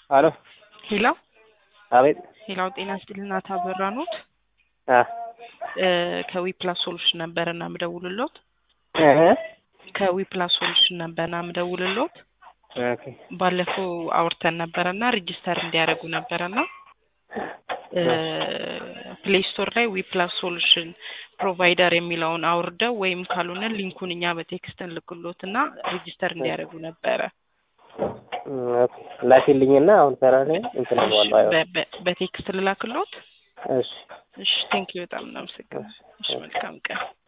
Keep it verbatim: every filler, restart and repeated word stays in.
Hello. Hello? አቤት ሄላው ጤና ይስጥልና ታበራኑት አ ከዊፕላስ ሶሉሽን ነበርና ምደውልሎት እህ ከዊፕላስ ሶሉሽን ነበርና ምደውልሎት ኦኬ ባለፈው አውርተን ነበርና ሬጂስተር እንዲያደርጉ ነበርና ፕሌይ ስቶር ላይ ዊፕላስ ሶሉሽን ፕሮቫይደር የሚለውን አውርደው ወይም ካልሆነ ሊንኩን እኛ በቴክስት እንልክሎትና ሬጂስተር እንዲያደርጉ ነበር ላኪልኝና አሁን ሰራለኝ እንትን ነው አለው በቴክስት ልላክሎት እሺ እሺ ቴንክ ዩ በጣም እናመሰግናለን እሺ መልካም ቀን